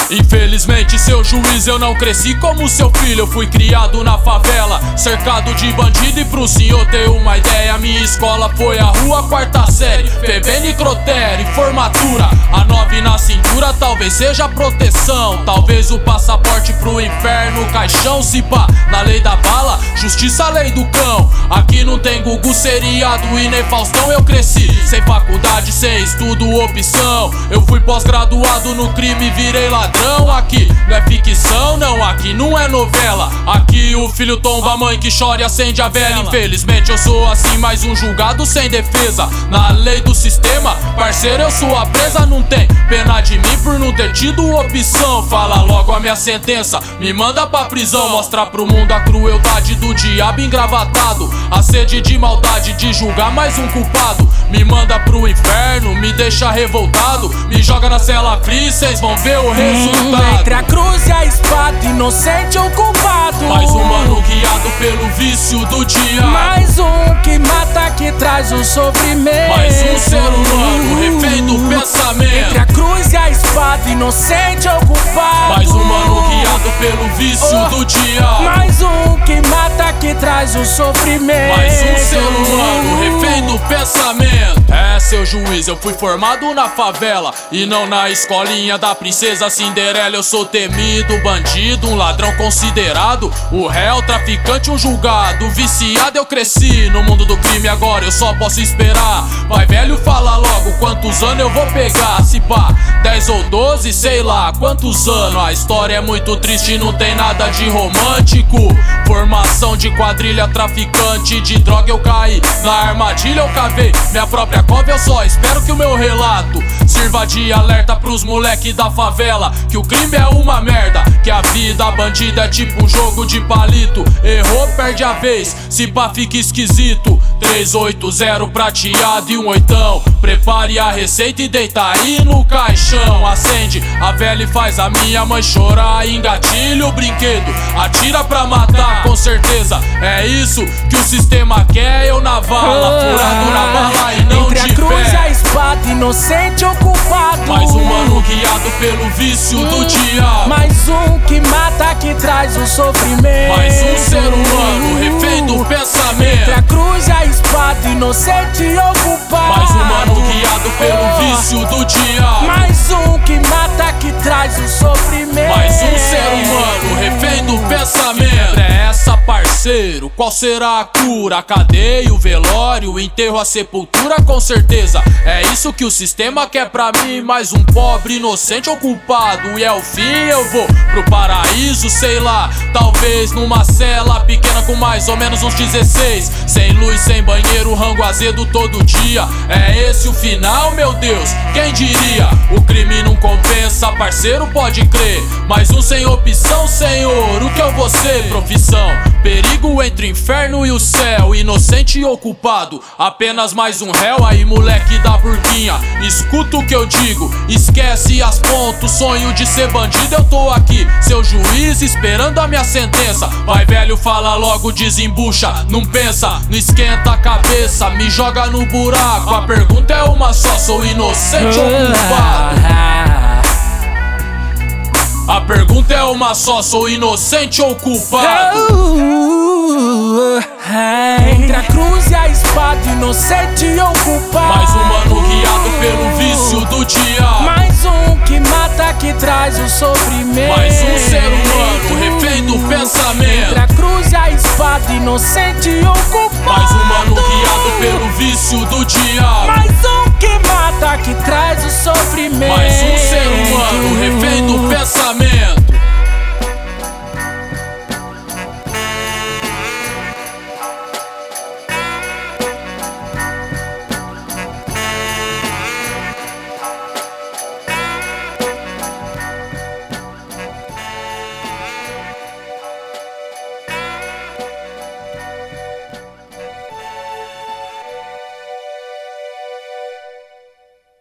Infelizmente, seu juiz, eu não cresci como seu filho. Eu fui criado na favela, cercado de bandido. E pro senhor ter uma ideia, minha escola foi a rua, quarta série, FEBEM e Crotério, formatura. A 9 na cintura, talvez seja proteção, talvez o passaporte pro inferno, caixão. Se pá, na lei da bala, justiça, lei do cão. Aqui não tem Gugu, seriado e nem Faustão. Eu cresci sem faculdade, sem estudo, opção. Eu fui pós-graduado no crime, virei ladrão. Aqui não é ficção, não, aqui não é novela. Aqui o filho tomba a mãe que chora e acende a vela. Infelizmente eu sou assim, mais um julgado sem defesa. Na lei do sistema, parceiro, eu sou a presa. Não tem pena de mim por não ter tido opção. Fala logo a minha sentença, me manda pra prisão. Mostra pro mundo a crueldade do diabo engravatado, a sede de maldade de julgar mais um culpado. Me manda pro inferno, me deixa revoltado, me joga na cela fria, cês vão ver o resultado. Entre a cruz e a espada, inocente ou culpado. Mais um mano guiado pelo vício do dia. Mais um que mata, que traz o sofrimento. Mais um ser humano, refém do pensamento. Entre a cruz e a espada, inocente ou culpado. Mais um mano guiado pelo vício do dia. Mais um que mata, que traz o sofrimento. Mais um ser humano, refém do pensamento. É, seu juiz, eu fui formado na favela e não na escolinha da princesa Cinderela. Eu sou temido, bandido, um ladrão considerado o réu, traficante, um julgado, viciado. Eu cresci no mundo do crime, agora eu só posso esperar. Vai velho, fala logo quantos anos eu vou pegar. Se pá, 10 ou 12, sei lá quantos anos. A história é muito triste, não tem nada de romântico. Formação de quadrilha, traficante de droga. Eu caí na armadilha, eu cavei minha própria cova. Eu só espero que o meu relato sirva de alerta pros moleque da favela, que o crime é uma merda, que a vida bandida é tipo um jogo de palito. Errou, perde a vez, se pá fica esquisito. 380 prateado e um oitão. Prepare a receita e deita aí no caixão. Acende a vela e faz a minha mãe chorar. Engatilha o brinquedo, atira pra matar. Com certeza é isso que o sistema quer. Eu na vala, furado na bala e não entre de a cruz pé. e a espada, inocente ou culpado. Mais um mano guiado pelo vício do dia. Mais um que mata, que traz o sofrimento. Mais um ser humano, refém do Entre a pensamento. cruz e a espada, inocente ou culpado. Mais um mano guiado pelo vício do dia. Mais um que mata, que traz o sofrimento. Mais um ser humano, refém do pensamento. É essa, parceiro, qual será a cura? A cadeia, o velório, o enterro, a sepultura, com certeza. É isso que o sistema quer pra mim. Mais um pobre, inocente ou culpado. E é o fim, eu vou pro paraíso, sei lá. Talvez numa cela pequena com mais ou menos uns 16. Sem luz, sem banheiro, rango azedo todo dia. É esse o final, meu Deus, quem diria? O crime não compensa, parceiro, pode crer. Mais um sem opção, senhor, o que eu vou ser? Profissão, perigo entre o inferno e o céu. Inocente ou culpado, apenas mais um réu. Aí moleque da burguinha, escuta o que eu digo, esquece as pontos. Sonho de ser bandido, eu tô aqui, seu juiz, esperando a minha sentença. Vai velho, fala logo, desembucha, não pensa, não esquenta a cabeça, me joga no buraco. A pergunta é uma só, sou inocente ou culpado? A pergunta é uma só, sou inocente ou culpado? Entre a cruz e a espada, inocente ou culpado. Mais um mano guiado pelo vício do dia. Mais um que mata, que traz o sofrimento. Mais um ser humano, refém do pensamento. Entre a cruz e a espada, inocente ou culpado. Mais um mano guiado pelo vício do dia. Mais um que mata, que traz o sofrimento. Mais um ser humano, refém do pensamento.